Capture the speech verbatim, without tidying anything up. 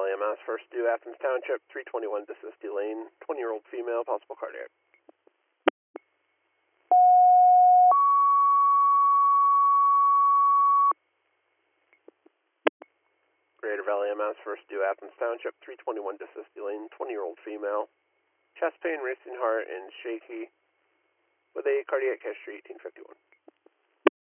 Valley M S, first due Athens Township, three twenty-one Dissisty Lane, twenty-year-old female, possible cardiac. Greater Valley M S, first due Athens Township, three twenty-one Dissisty Lane, twenty-year-old female, chest pain, racing heart, and shaky, with a cardiac history, eighteen fifty-one.